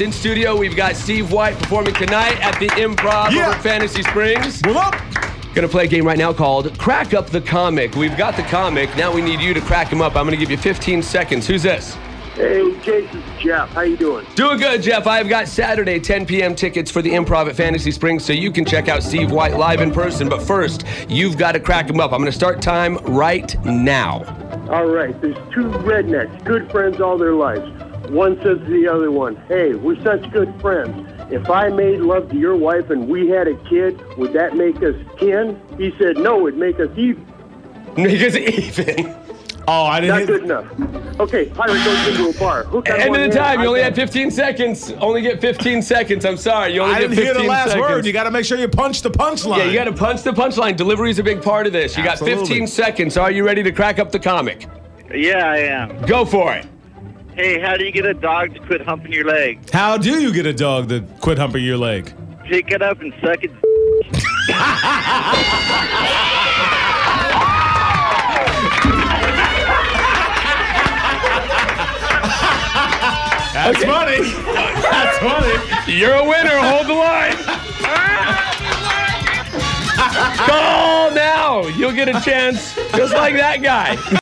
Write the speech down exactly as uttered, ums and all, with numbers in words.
In studio, we've got Steve White performing tonight at the Improv Yeah. over at Fantasy Springs. What up? Gonna play a game right now called Crack Up the Comic. We've got the comic. Now we need you to crack him up. I'm gonna give you fifteen seconds. Who's this? Hey, Jason, Jeff. How you doing? Doing good, Jeff. I've got Saturday ten p.m. tickets for the Improv at Fantasy Springs, so you can check out Steve White live in person. But first, you've got to crack him up. I'm gonna start time right now. All right, there's two rednecks, good friends all their lives. One says to the other one, hey, we're such good friends. If I made love to your wife and we had a kid, would that make us kin? He said, no, it'd make us even. Make us even. Oh, I didn't Not hit. good enough. Okay, pirate goes into a bar. Hook on End one of the hand, time. You I only got- had fifteen seconds. Only get fifteen seconds. I'm sorry. You only I get didn't fifteen hear the last seconds. word. You got to make sure you punch the punchline. Yeah, you got to punch the punchline. Delivery is a big part of this. You Absolutely. got fifteen seconds. Are you ready to crack up the comic? Yeah, I am. Go for it. Hey, how do you get a dog to quit humping your leg? How do you get a dog to quit humping your leg? Pick it up and suck it. That's funny. That's funny. You're a winner. Hold the line. Call now. You'll get a chance just like that guy.